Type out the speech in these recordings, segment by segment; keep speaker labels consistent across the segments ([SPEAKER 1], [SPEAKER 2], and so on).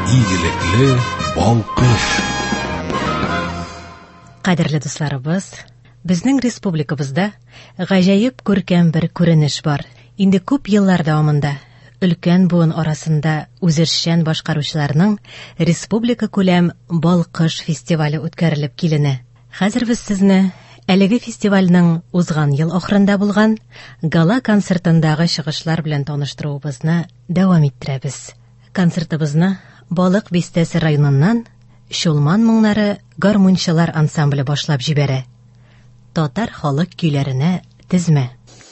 [SPEAKER 1] Игелекле балкыш.
[SPEAKER 2] Кадерле дусларыбыз, безнең республикабызда гаҗәеп күркәм бер күренеш бар. Инде күп еллар дәвамында өлкән буын арасында үзешчән башкаручыларның республика күләм балкыш фестивале үткәрелеп киленә. Хәзер без сезне әлеге фестивальнең узган ел ахырында булган гала концертындагы чыгышлар белән таныштыруыбызны дәвам иттерәбез. Концертыбызны Балык Бистәсе районыннан Чулман моңнары гармунчылар ансамбле башлап җибәрә. Татар халык көйләренә тезмә.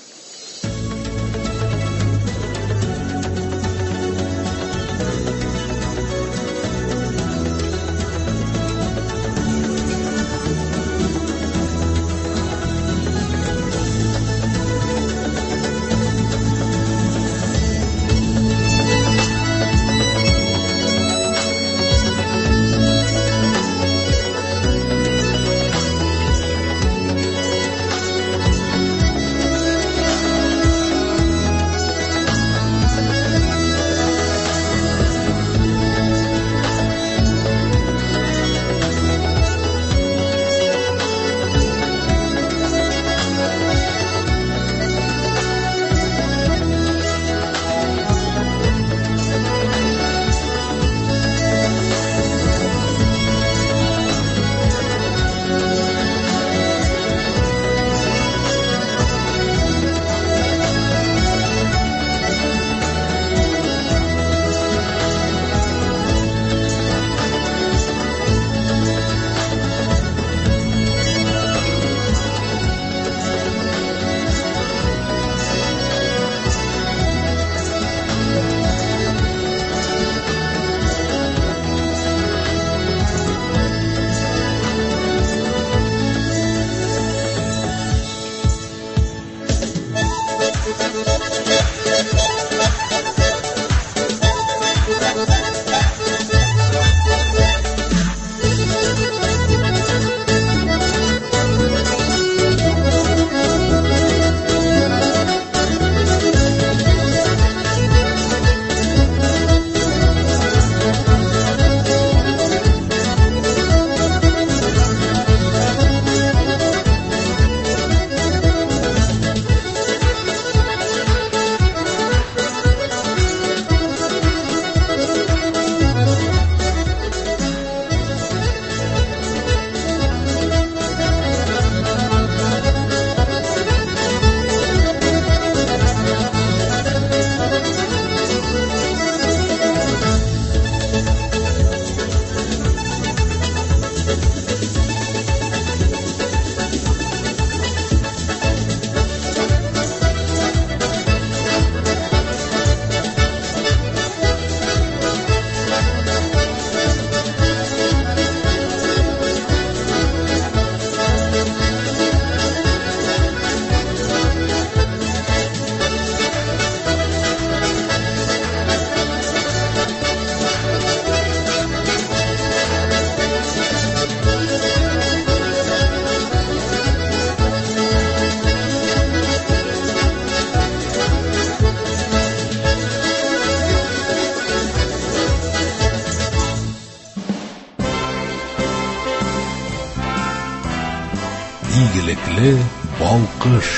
[SPEAKER 1] Игелекле балкыш.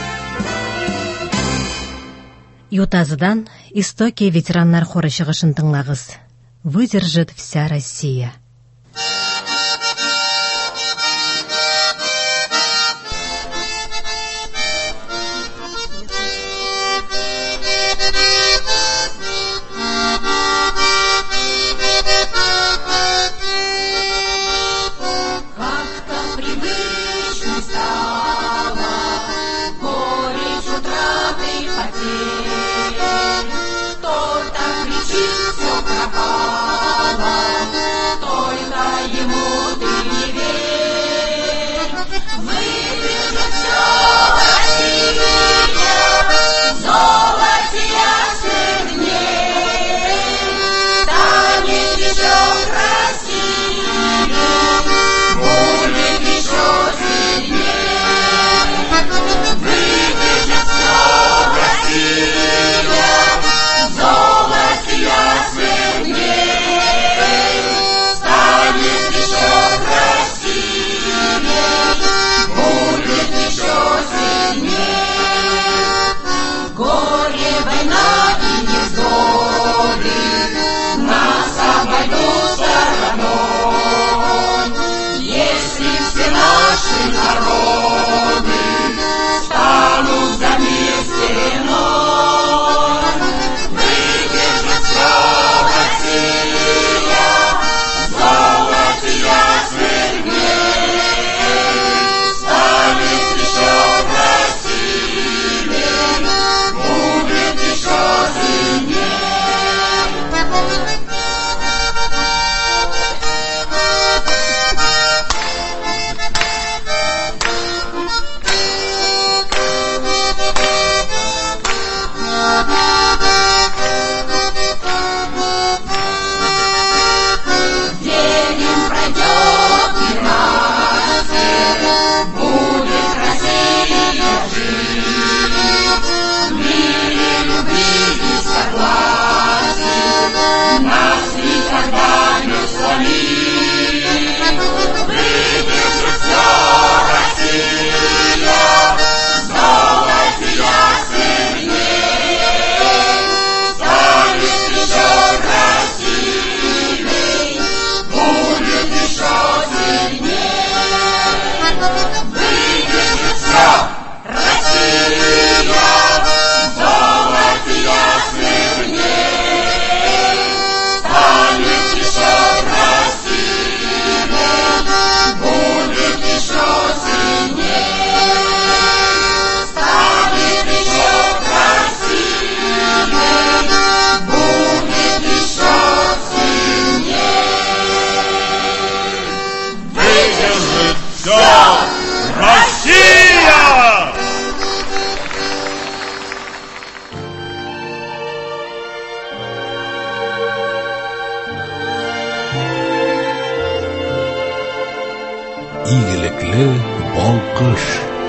[SPEAKER 2] Ютазыдан Истоки ветераннар хоры чыгышын тыңлагыз. Выдержит вся Россия.
[SPEAKER 3] Кто так кричит, все пропало, кто
[SPEAKER 1] Ирекле балкыш.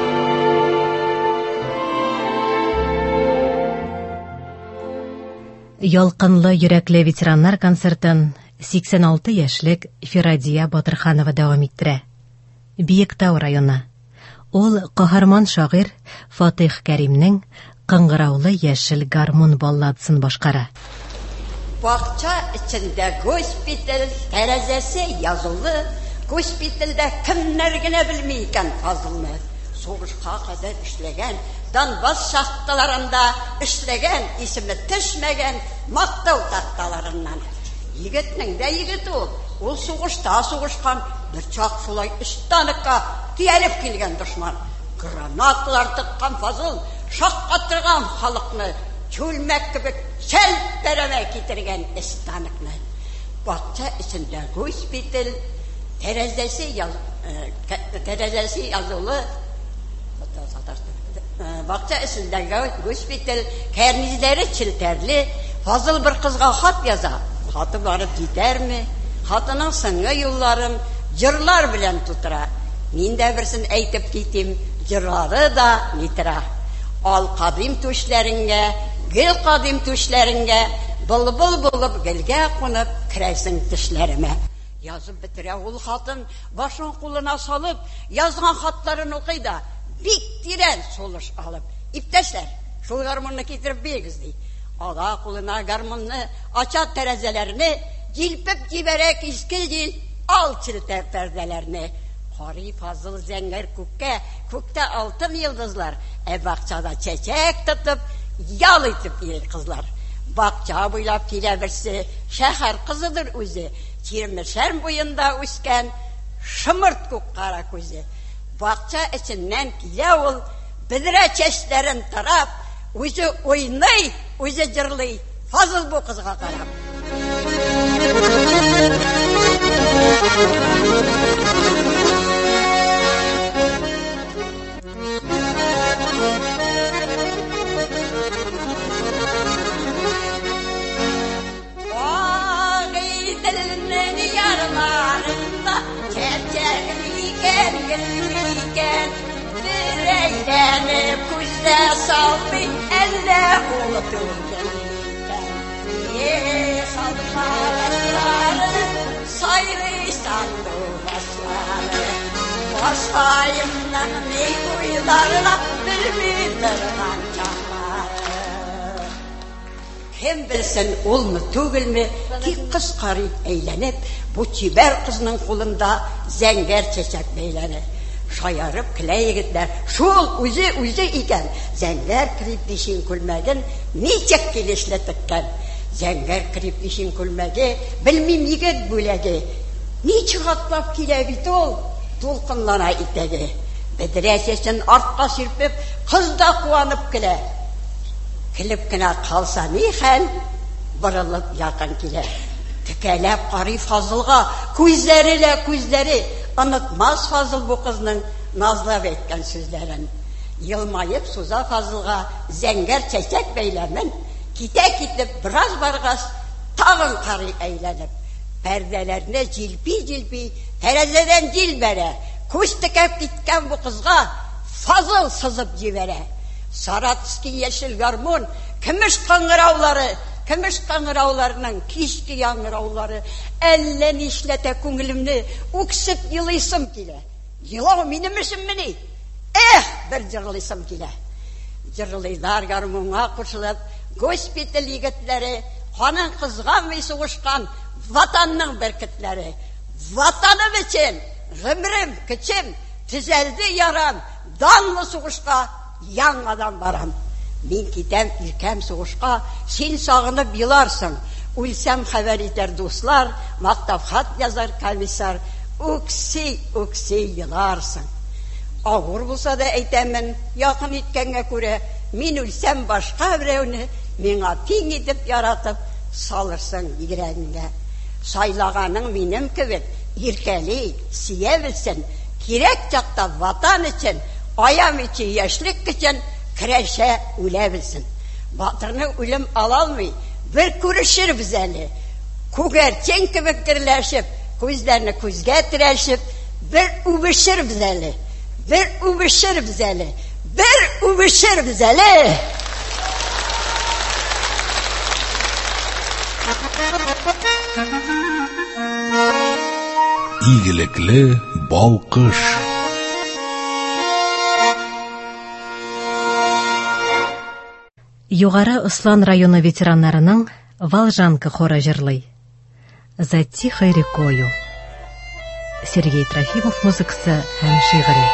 [SPEAKER 2] Ялкынлы йөрәкле ветераннар концертын 86 яшьлек Фирадия Батырханова дәвам иттерә. Биектау районы. Ул каһарман шагыйрь Фатих Кәримнең «Кыңгыраулы яшел гармун» балладасын башкара.
[SPEAKER 3] Бакча içinde госпиталь тәрәзәсе язылы, госпитальдә кемнәр генә белми икән фазылны. Сугышка кадәр эшләгән, Донбасс шахталарында эшләгән, исеме төшмәгән мактау такталарыннан. Егетнең дә егет ул сугышта сугышкан, бер чак шулай ыштаныкка тиялеп килгән дошман. Гранаталар тыккан фазыл, шаккатырган халыкны чүлмәк кебек шәлпәрәмә китергән ыштаныкны. Бакча içinde госпиталь тәрәзәсе язылы, бакча içindәге госпиталь кәрнизләре челтәрле, фазыл бер кызга хат яза. Хаты барып җитәрме? Хатының соңгы юлларын җырлар белән тутыра. Мин дә берсен әйтеп китим, җырлары да нитера. Ал кадим түшләреңгә, гел кадим түшләреңгә, былбыл булып гелгә кунып керәсең төшләремә. Язып бетерә ул хатын, башын кулына салып, язган хатларын укый да, бик тирән сулыш алып, иптәшләр, шул гармунны китереп бирегез ди. Ала кулына гармунны, ача тәрәзәләрне, җилпеп җибәрә киске җил, ал челтәр пәрдәләрне. Карый фазыл зәңгәр күккә, күктә алтын йолдызлар, бакчада чәчәк тотып, ял итеп йөри кызлар. Бакча буйлап килә берсе, шәһәр кызыдыр үзе, Чирмешән буенда үскән, шымырт күк кара күзе. Бакча içinden килә ул, бедрә чәчләрен тарап, үзе уйный, үзе җырлый, фазыл бу кызга карап. Yüreğlerine kuzda salbi elle unuturken salmaları sayri sandı başları başayımdan ne kuyularına bilmiyorlar çakları. Kim bilsin ol mu tügül mü ki kız karıyıp eğlenip bu çiber kızının kolunda zəngər çeçek beylenir. Şayarıp kile yigitler, şul uzu iken, zəngər kirip dişin külmegin, niçek kilişle tıkken. Zəngər kirip dişin külmegi, bilmim yigit bülegi. Niçik atlap kile bit ol, dolkınlana itegi. Bedresesin artka sirpip, kız da kuanıp kile. Kilip kine kalsa nixen, bırılıp yakın kile. Tükelep qarı fazılga, küzleri, unutmaz fazıl bu kızının nazlap etken sözlerin. Yılmayıp suza fazılga, zəngər çeçek beylemin, kitip biraz barğas, tağın qarı eğlenip, perdelerine cilpi, terezeden cilbere, kuş tıkep gitken bu kızga, fazıl sızıp civere. Saratski yeşil garmun, kümüş kangıravlarının kişki yangıravları, ellen işlete kunglimni, uksip yılıysım kile. Yılav minim işim mini, bir cırlıysım kile. Cırlıylar garmuna kuşulup, госпиталь yigitleri, kanın kızgan ve soğuşkan, vatanның berkitleri. Vatanım için, gümrüm, küçüm, tüzeldi yaram, danlı soğuşka, yanmadan baram. Min kitem ilkem soğuşka, sen sağınıp yılarsın. Ulsem haber eder dostlar, maktaf hat yazar komisar, uksi yılarsın. Ağır bulsa da eytemin, yakın etkenge göre, min ulsem başka birevni, mina ping edip yaratıp, salırsın yüreğine. Saylağanın minim kıvıt, irkeli, siyebilsin, kirek çakta vatan için, ayam için, yaşlık için, kireşe ülebilsin. Batırını ölüm alalmay, bir kuruşur bizeli. Kugerçen gibi kirleşip, kuzlarını kuzge tireşip, bir ubişir bizeli, bir ubişir bizeli, bir ubişir bizeli.
[SPEAKER 1] İyilikli balkış.
[SPEAKER 2] Югары Ыслан районы ветераннарының Волжанка хоры җырлый. За тихой рекою. Сергей Трофимов музыкасы һәм шигыре.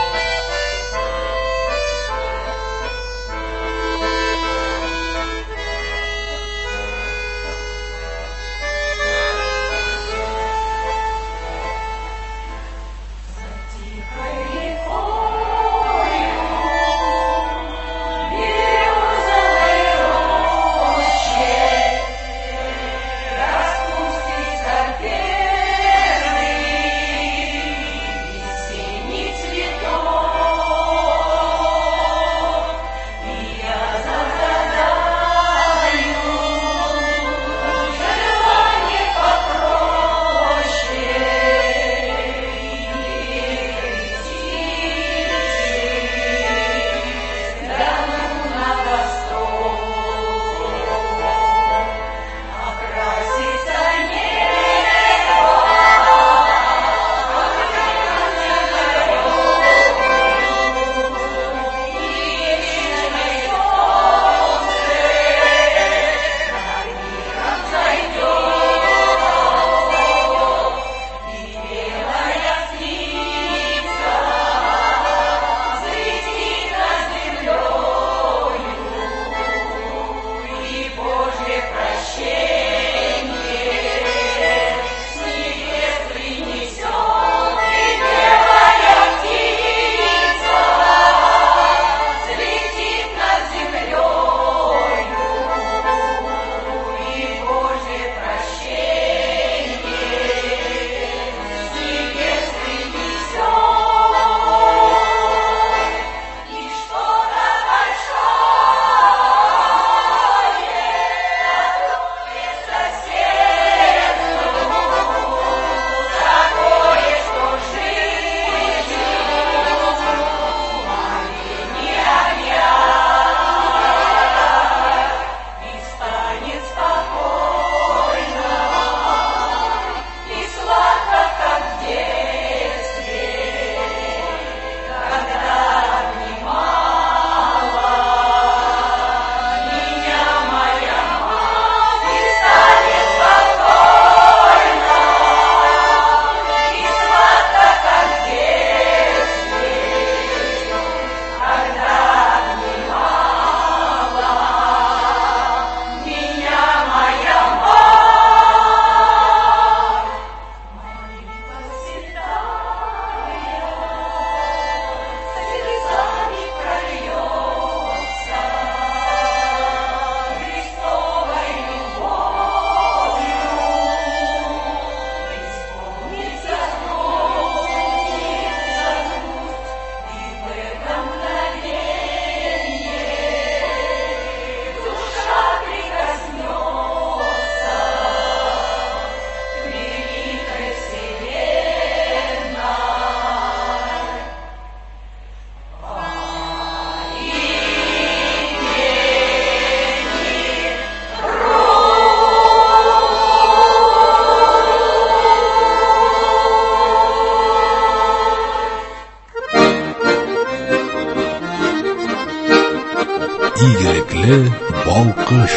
[SPEAKER 1] İyilikli balkış.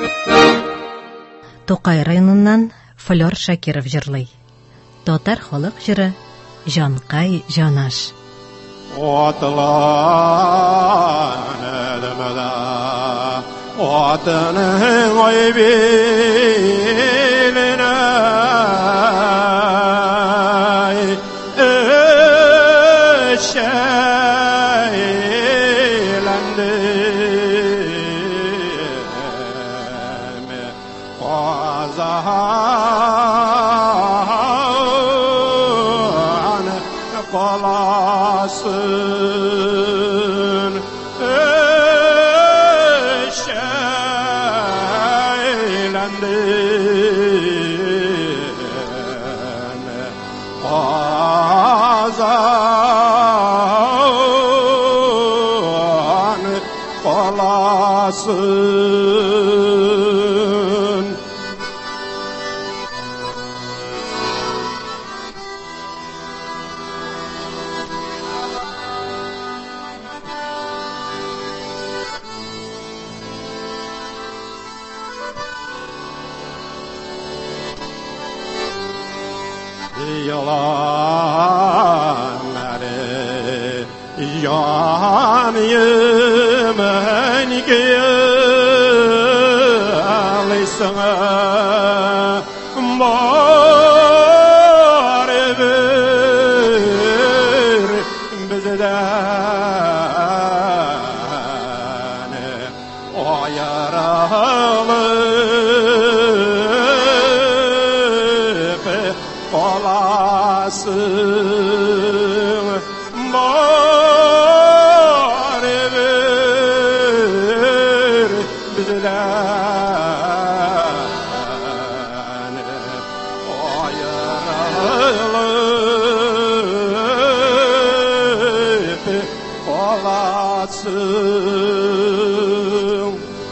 [SPEAKER 2] Тукай районыннан Флёр Шакиров җырлый. Татар халык җыры Җанкай Җанаш.
[SPEAKER 4] Atlan edemede Vatanın aybiline eşeylendim Kazan kalasın eşeylendim Kazan olasın. Yalanları yan yemen gelirsin bari bir bizden o yaralıp olasın bari bir bizden o yaralıp olasın.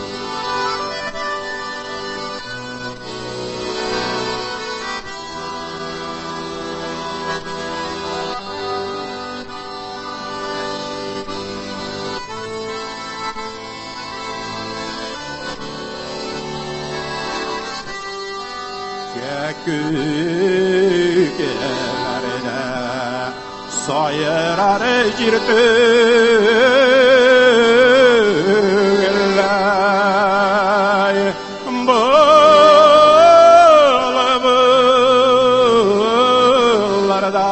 [SPEAKER 4] Gökyüzlerine sayırar cirtüller bulbullarda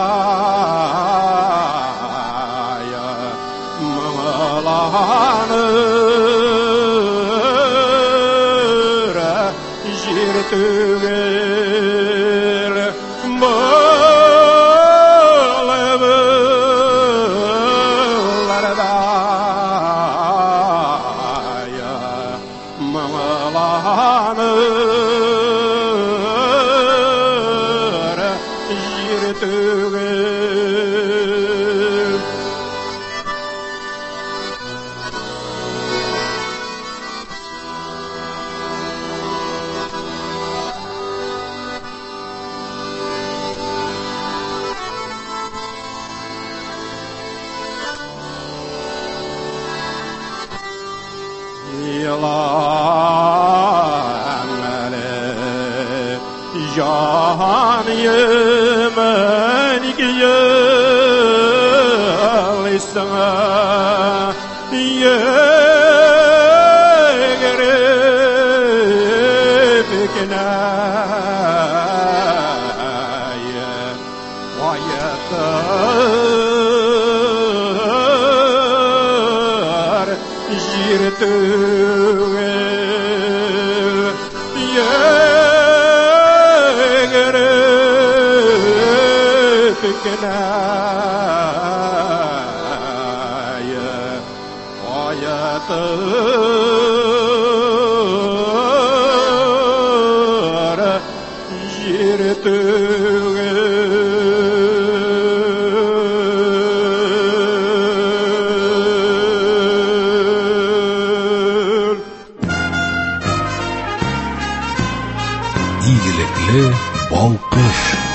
[SPEAKER 4] mağlanır cirtüller yalanları can yemen gelirsin yeğirip iknaya vayatır jirtüğü yeğirip iknaya vayatır jirtüğü.
[SPEAKER 1] İyilikli balkış.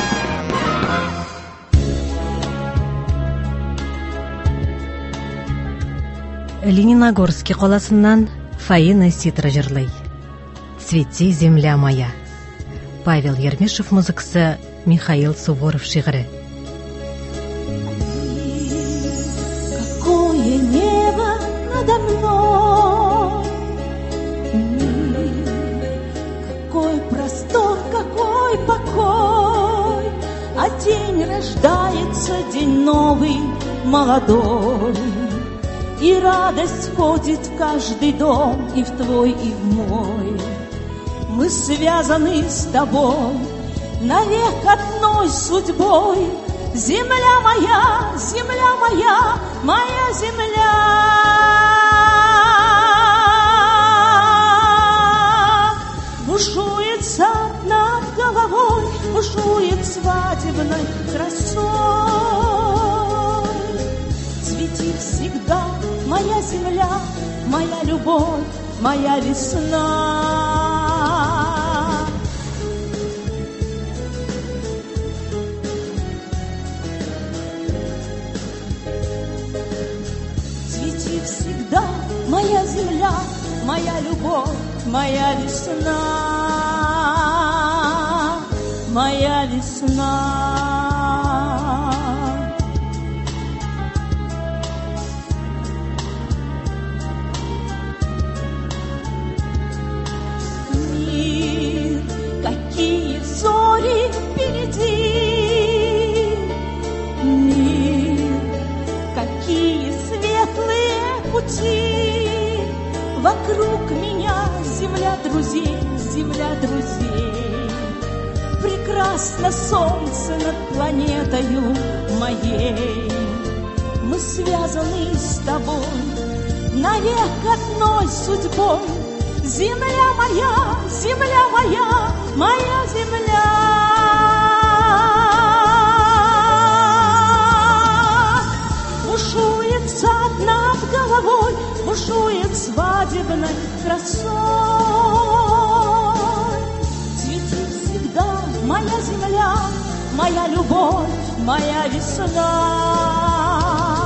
[SPEAKER 2] Лениногорский қаласынан Фаина Ситра жырлый. «Цвети, земля моя». Павел Ермишев музыкасы, Михаил Суворов шигыры.
[SPEAKER 5] Какое небо надо мной, какой простор, какой покой, а день рождается, день новый, молодой. И радость входит в каждый дом, и в твой, и в мой. Мы связаны с тобой навек одной судьбой. Земля моя, моя земля. Бушует сад над головой, бушует свадебной красой. Цвети всегда, моя земля, моя любовь, моя весна. Цвети всегда, моя земля, моя любовь, моя весна, моя весна. Мир, какие зори впереди, мир, какие светлые пути. Вокруг меня земля друзей, земля друзей. Прекрасно солнце над планетою моей. Мы связаны с тобой навек одной судьбой. Земля моя, моя земля. Бушует сад над головой, бушует свадебной красой. Цвети всегда, моя земля, моя любовь, моя весна.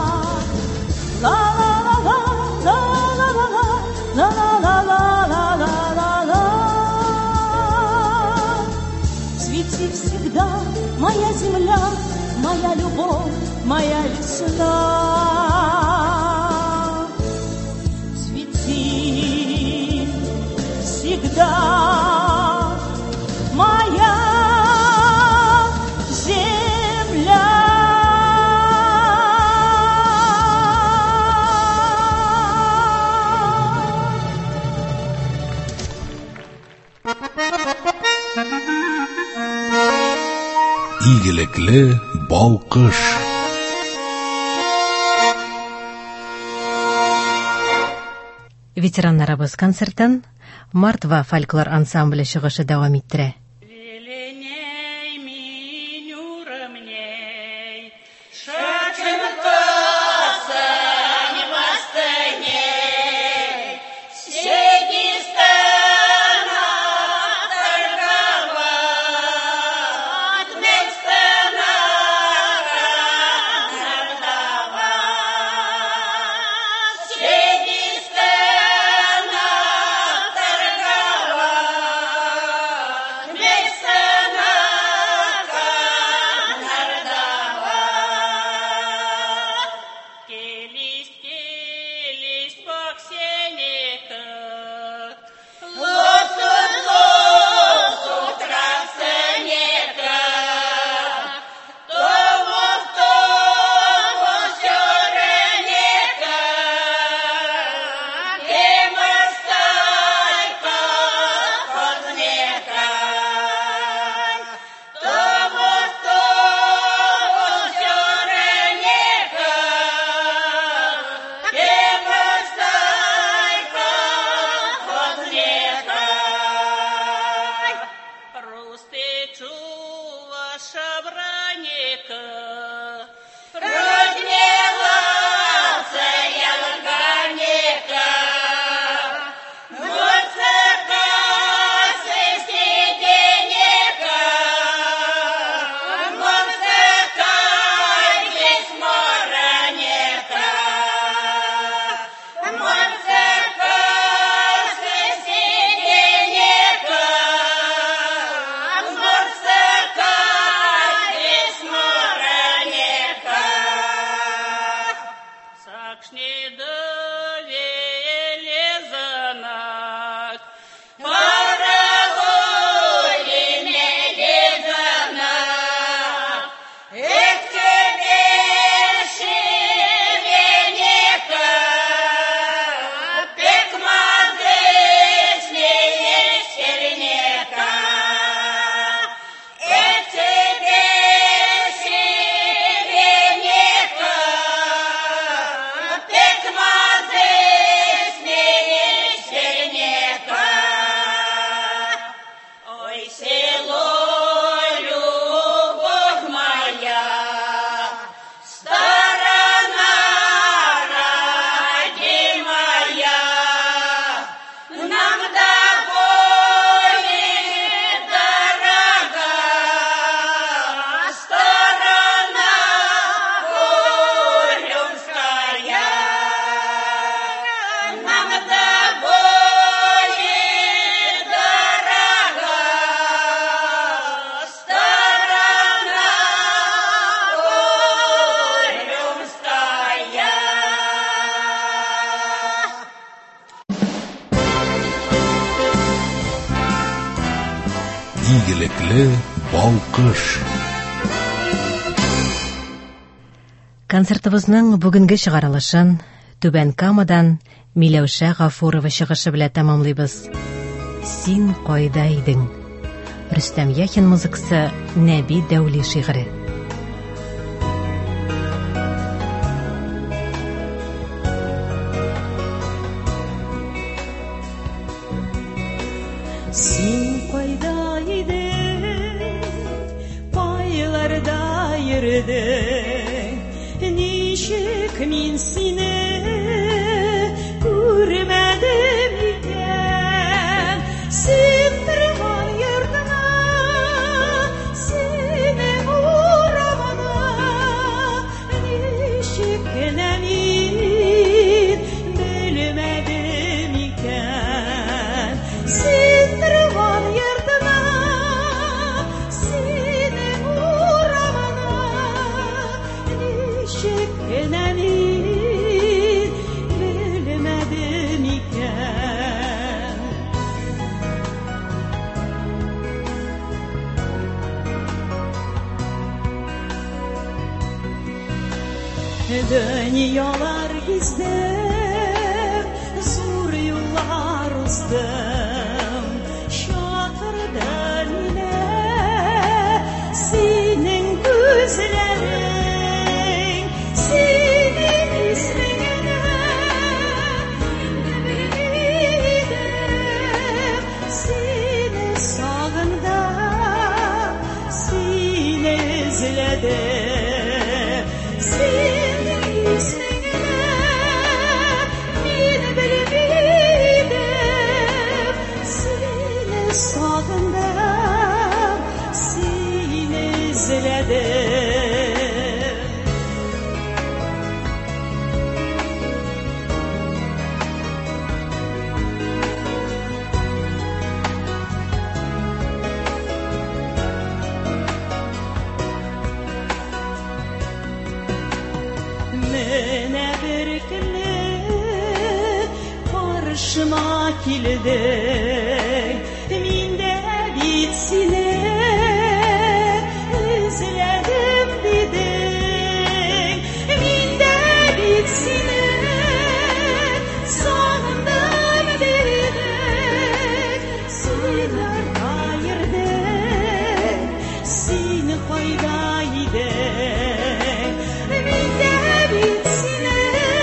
[SPEAKER 5] Цвети всегда, моя земля, моя любовь, моя весна. Цвети всегда, моя земля.
[SPEAKER 1] Игелекле балкыш.
[SPEAKER 2] Ветераннарыбыз концертын Мартва фольклор ансамбле чыгышы дәвам иттерә.
[SPEAKER 6] Yeah.
[SPEAKER 1] Игелекле балкыш.
[SPEAKER 2] Концертыбызның бүгенге чыгарылышын Түбән Камадан Миләүшә Гафурова чыгышы белән тәмамлыйбыз. Син кайда идең? Рөстәм Яхин музыкасы, Нәби Дәүли шигыре.
[SPEAKER 5] Син кайда идең? Байларда йөрдең. Ничек мин сине күрмәдем икән? Син торган йортыңа, синең урамына, ничек кенә мин белмәдем икән? Син торган йортыңа, синең урамына, ничек кенә мин белмәдем икән? Дөньялар гиздем, зур юллар уздым, чакырды мине синең күзләрең, синең исмеңне белмәдем, сине сагындым, сине эзләдем, синең исмеңне мин белмәдем, сине сагындым, сине эзләдем. Менә бер көнне каршыма килдең, мин дә бит сине эзләдем дидең, мин дә бит сине сагындым дидең, син арта йөрдең, син кайда идең? Мин дә бит сине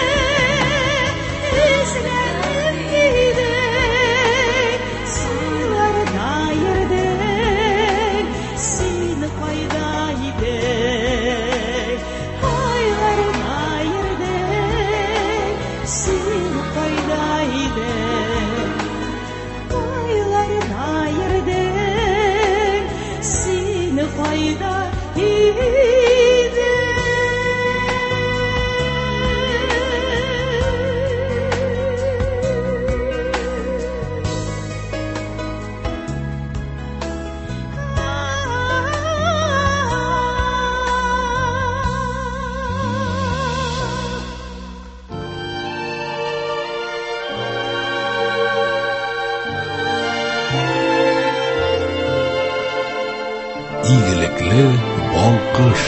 [SPEAKER 5] эзләдем дидең, син арта йөрдең, син кайда идең? Айларда йөрдең, син кайда идең? Айларда йөрдең, син кайда
[SPEAKER 1] Игелекле балкыш.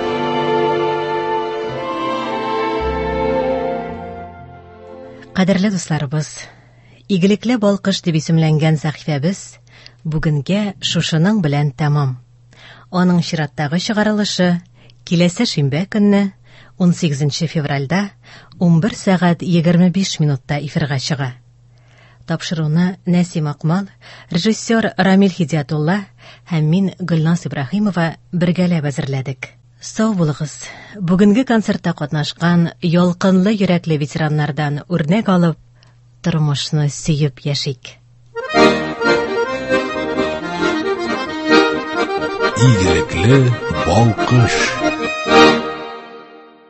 [SPEAKER 2] Кадерле дусларыбыз, Игелекле балкыш дип исемләнгән сәхифәбез бүгенгә шушының белән тәмам. Аның чираттагы чыгарылышы киләсе шимбә көнне 18 февральдә 11 сәгать 25 минутта эфирга чыга. Тапшыруны Нәсим Акмал, режиссер Рамил Хидиятулла һәм мин Гөлназ Ибраһимова бергәләп әзерләдек. Сау булыгыз. Бүгенге концертта катнашкан ялкынлы йөрәкле ветераннардан үрнәк алып, тормышны сөеп яшик.
[SPEAKER 1] Игелекле балкыш.